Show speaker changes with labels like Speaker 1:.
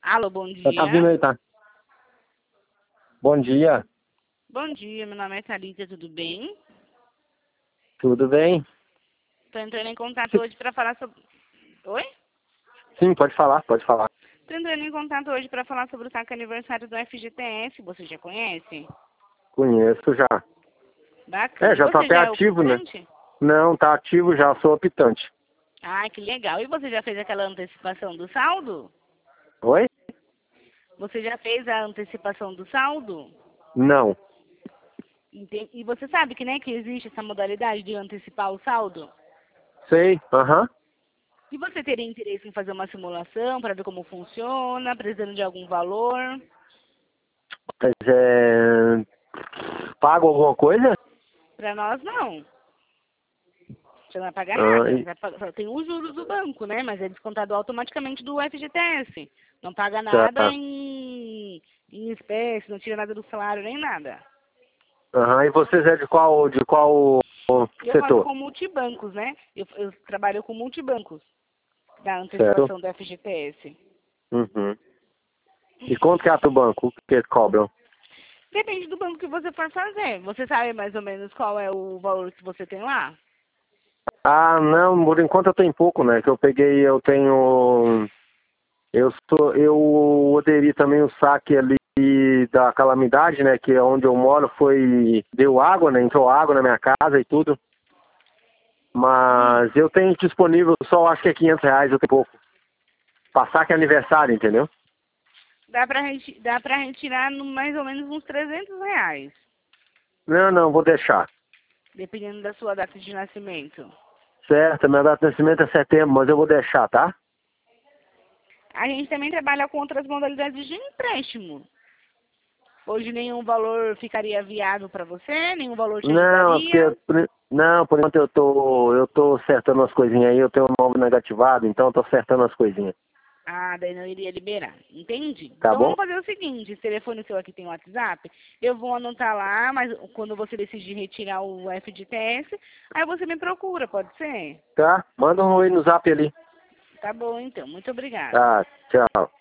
Speaker 1: Alô, bom
Speaker 2: Tá vindo
Speaker 1: dia.
Speaker 2: aí, tá? Bom dia,
Speaker 1: Bom dia, meu nome é Thalita, tudo bem?
Speaker 2: tudo bem?
Speaker 1: Estou entrando em contato hoje para falar sobre... Oi?
Speaker 2: Sim, pode falar, pode falar.
Speaker 1: Estou entrando em contato hoje para falar sobre o saque aniversário do FGTS, você já conhece?
Speaker 2: Conheço já.
Speaker 1: Bacana. E
Speaker 2: Já tá
Speaker 1: você
Speaker 2: até
Speaker 1: já é
Speaker 2: ativo, né?
Speaker 1: optante?
Speaker 2: Não, tá ativo já, sou optante.
Speaker 1: Ah, que legal. E você já fez aquela antecipação do saldo?
Speaker 2: Oi?
Speaker 1: Você já fez a antecipação do saldo?
Speaker 2: Não.
Speaker 1: E você sabe que, né, que existe essa modalidade de antecipar o saldo?
Speaker 2: Sei, aham.
Speaker 1: E você teria interesse em fazer uma simulação para ver como funciona, precisando de algum valor?
Speaker 2: Mas pago alguma coisa?
Speaker 1: Para nós, não. Você não vai pagar
Speaker 2: Ah,
Speaker 1: nada. Só tem os juros do banco, né? Mas é descontado automaticamente do FGTS. Não paga nada
Speaker 2: tá.
Speaker 1: em espécie, não tira nada do salário, nem nada.
Speaker 2: Aham, e vocês é de qual
Speaker 1: Eu faço
Speaker 2: setor?
Speaker 1: com multibancos, né? Eu trabalho com multibancos da
Speaker 2: Certo?
Speaker 1: antecipação do FGTS.
Speaker 2: Uhum. E quanto que é do banco? O que cobram?
Speaker 1: Depende do banco que você for fazer. Você sabe mais ou menos qual é o valor que você tem lá?
Speaker 2: Ah, não, por enquanto eu tenho pouco, né? Que eu peguei, eu tenho. Eu aderi também o saque ali da calamidade, né? Que é onde eu moro, deu água, né? Entrou água na minha casa e tudo. Mas eu tenho disponível só, acho que é R$ 500, eu tenho pouco. Passar que é aniversário, entendeu?
Speaker 1: Dá pra retirar mais ou menos uns R$ 300,
Speaker 2: Não, não, vou deixar.
Speaker 1: dependendo da sua data de nascimento.
Speaker 2: Certo, minha data de nascimento é setembro, mas eu vou deixar, tá?
Speaker 1: A gente também trabalha com outras modalidades de empréstimo. Hoje nenhum valor ficaria viável para você, nenhum valor te
Speaker 2: Não, é
Speaker 1: ajudaria.
Speaker 2: porque. Não, por enquanto eu tô acertando as coisinhas aí, eu tenho um novo negativado, então eu tô acertando as coisinhas.
Speaker 1: Ah, daí não iria liberar. Entendi.
Speaker 2: Tá
Speaker 1: Então
Speaker 2: bom?
Speaker 1: vamos fazer o seguinte, esse telefone seu aqui tem WhatsApp, eu vou anotar lá, mas quando você decidir retirar o FGTS, aí você me procura, pode ser?
Speaker 2: Tá? Manda um oi no zap ali.
Speaker 1: Tá bom então, muito obrigada.
Speaker 2: Tá, tchau.